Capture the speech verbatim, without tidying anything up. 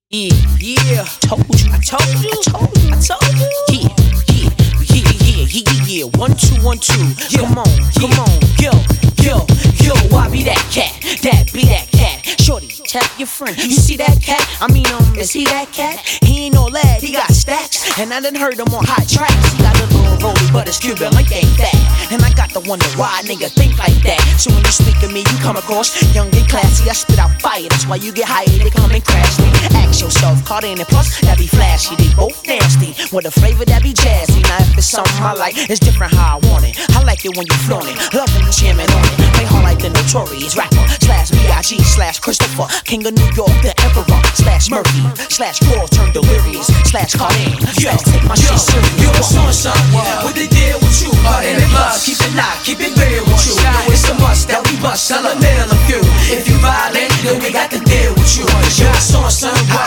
Yeah, yeah, told you, I told you, I told you, I told you. Yeah, yeah, yeah, yeah, yeah, yeah. One, two, one, two. Yeah. Come on, come on, yo, yo, yo. I be that cat, that be that cat. Shorty, tap your friend. You see that cat? I mean, um, is he that cat? He ain't no lad, he got stacks, and I done heard him on hot tracks. He got a little rollie, but his Cuban link ain't that. And I got to wonder why a nigga think like that. So when you speak to me, you come across young and classy. I spit out fire, that's why you get hired. They come and crash me. Ask yourself, caught in and plus that be flashy. They both nasty, with a flavor that be jazzy. Now if it's something I like, it's different how I want it. I like it when you flaunt it, loving the jamming on it. Play hard like the notorious rapper slash B I G slash Christopher, King of New York, the Emperor slash Murphy slash Raw turn delirious slash Carlin slash take my shit serious. Yo, what's on, son? What they did with you? Heart in the blood, keep it locked, keep it real with you. Yo, it's a must that we bust, tell a nail a few. If you violent, then we got to deal with you. Yo, what's on, son?